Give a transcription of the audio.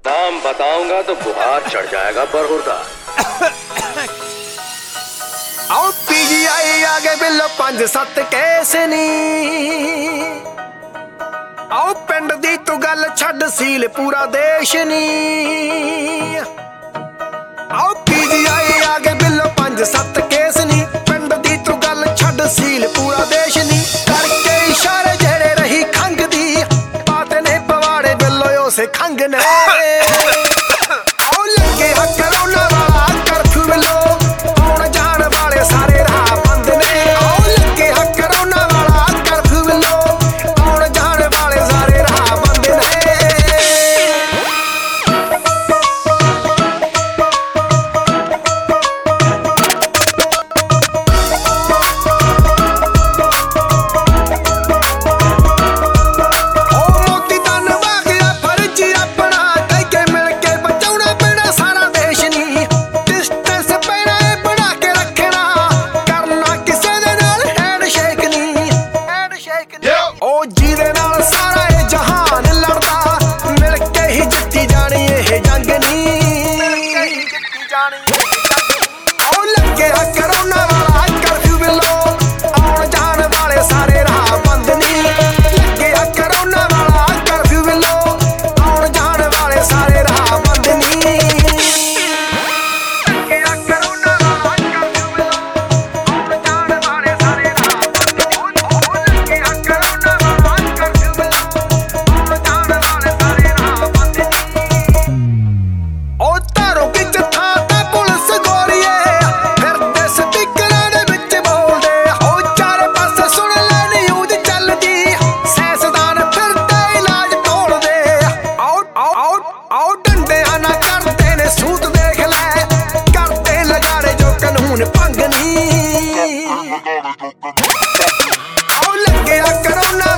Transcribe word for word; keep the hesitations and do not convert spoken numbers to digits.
नाम बताऊंगा तो बुखार चढ़ जाएगा बरहुर का। आओ पीजीआई आगे बिलो पंज सत्त केस नी, आओ पिंड दी तू गल छड्ड सील पूरा देश नी। आओ पीजीआई आगे बिलो पंज सत्त केस नी, पिंड दी तू गल छड्ड सील पूरा देश नी। करके इशारे जेड़े रही खंग दी, पाते ने पवाड़े बिलो उसे खंग ने। आओ लगे हक करोना वाला कर्फ्यू बिलो, आउण जाण वाले सारे राह बंद ने। आओ लगे हक करोना वाला कर्फ्यू बिलो, आउण जाण वाले सारे राह बंद ने। भंग नहीं आओ लगे करोना